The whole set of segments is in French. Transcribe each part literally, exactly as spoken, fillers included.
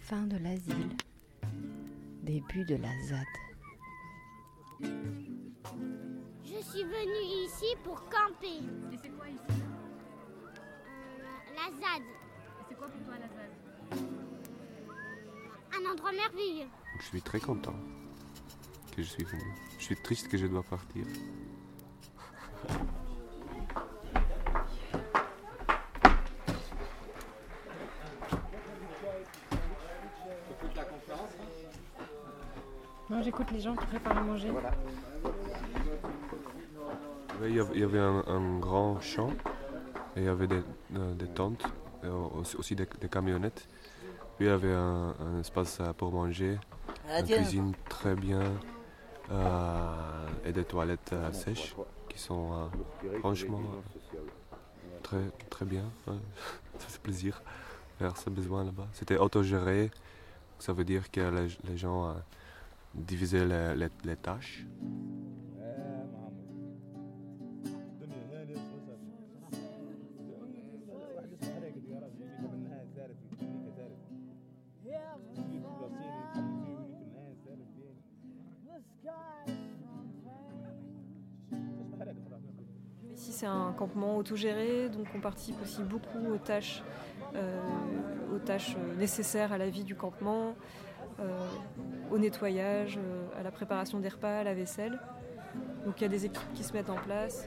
Fin de l'asile. Début de la Z A D. Je suis venue ici pour camper. Et c'est quoi ici? Euh, la Z A D. Et c'est quoi pour toi la Z A D? Un endroit merveilleux. Je suis très content que je suis venu. Je suis triste que je dois partir. Non, j'écoute les gens qui préparent à manger. Voilà. Oui, il y avait, il y avait un, un grand champ et il y avait des, euh, des tentes, et aussi, aussi des, des camionnettes. Puis il y avait un, un espace pour manger, Ah, une tiens. cuisine très bien euh, et des toilettes euh, sèches qui sont euh, franchement très, très bien. Ouais. Ça fait plaisir de faire ce besoin là-bas. C'était autogéré, ça veut dire que les, les gens euh, divisaient les, les, les tâches. Ici, c'est un campement autogéré, donc on participe aussi beaucoup aux tâches, euh, aux tâches nécessaires à la vie du campement, euh, au nettoyage, euh, à la préparation des repas, à la vaisselle. Donc il y a des équipes qui se mettent en place.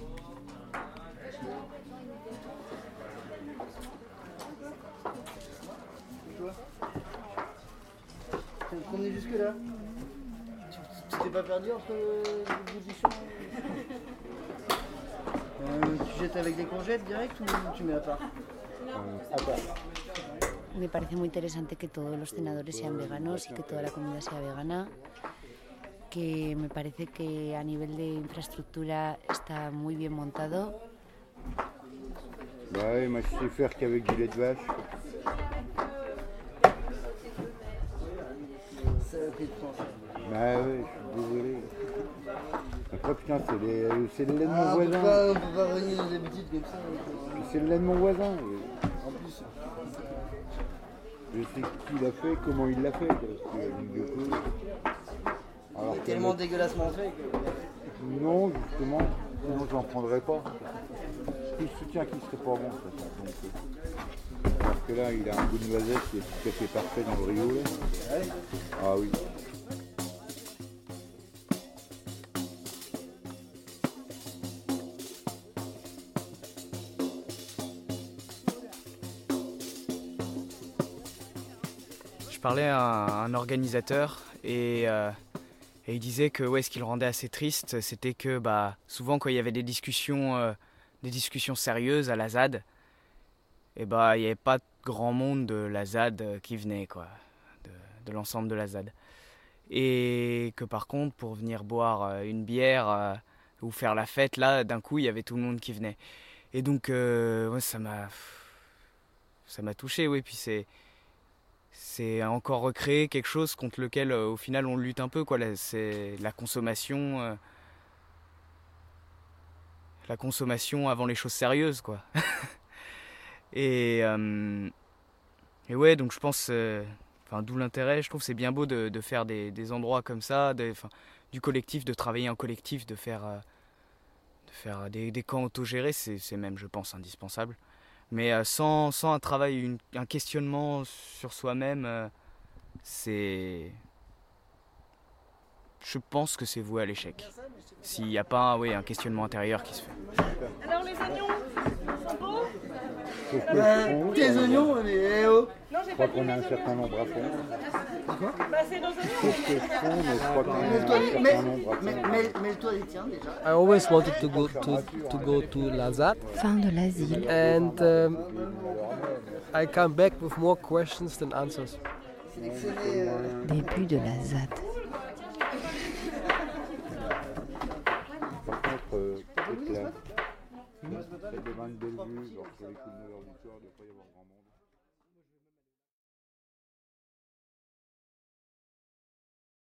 Tu me promener jusque là? Tu t'es pas perdu entre les bouts du champ? Euh, tu jettes avec des courgettes direct ou tu mets à part? Euh, à part. Me parece muy interesante que todos los cenadores sean veganos y que toda la comida sea vegana, que me parece que a nivel de infraestructura está muy bien montado. Bah oui, moi je sais faire qu'avec du lait de vache. Ça a pris de temps. Bah oui, je suis désolé. Après putain, c'est les, c'est le lait de mon Ah, on peut voisin. pas, on peut pas renier nos habitudes comme ça. Puis c'est le lait de mon voisin. En plus, Je sais qui l'a fait, comment il l'a fait. Parce que du coup, alors c'est que tellement le- dégueulassement fait que... Non, justement, sinon j'en prendrais pas. Tout soutien qui serait pas bon, de toute façon. Donc, euh, parce que là, il a un goût de noisette qui est tout à fait parfait dans le Rio. Là. Ouais. Ah oui. Je parlais à un, un organisateur et, euh, et il disait que ouais, ce qui le rendait assez triste, c'était que bah, souvent quand il y avait des discussions, euh, des discussions sérieuses à la Z A D, et bah, il n'y avait pas grand monde de la Z A D qui venait, quoi, de, de l'ensemble de la Z A D. Et que par contre, pour venir boire une bière euh, ou faire la fête, là, d'un coup, il y avait tout le monde qui venait. Et donc, euh, ouais, ça m'a, ça m'a touché, oui, puis c'est... C'est encore recréer quelque chose contre lequel, euh, au final, on lutte un peu, quoi. Là, c'est la consommation, euh, la consommation avant les choses sérieuses, quoi. et, euh, et ouais, donc je pense, euh, enfin, d'où l'intérêt. Je trouve que c'est bien beau de, de faire des, des endroits comme ça, de, enfin, du collectif, de travailler en collectif, de faire, euh, de faire des, des camps autogérés, c'est, c'est même, je pense, indispensable. Mais euh, sans, sans un travail, une, un questionnement sur soi-même, euh, c'est... Je pense que c'est voué à l'échec. S'il n'y a pas oui, un questionnement intérieur qui se fait. Alors les oignons, ils sont beaux? Sauf que Bah, je fond, tes oignons, mais eh oh! Non, j'ai je pas crois dit qu'on a mes un oignons. certain nombre à fondre. Bah c'est nos oignons. Sauf que je fonds, mais je crois qu'on a un Mets-toi les, certain mets, nombre à mets, fondre. mets, mets-toi les tiens déjà. I always wanted to go to, to go to La Z A D, Fin de l'asile. and um, I come back with more questions than answers. Sélectionner. Euh... Début de la Z A D. Par contre, euh, c'est clair. C'est des vins de belle vue, genre sur les coups de neuf heures du soir, il ne doit pas y avoir grand monde.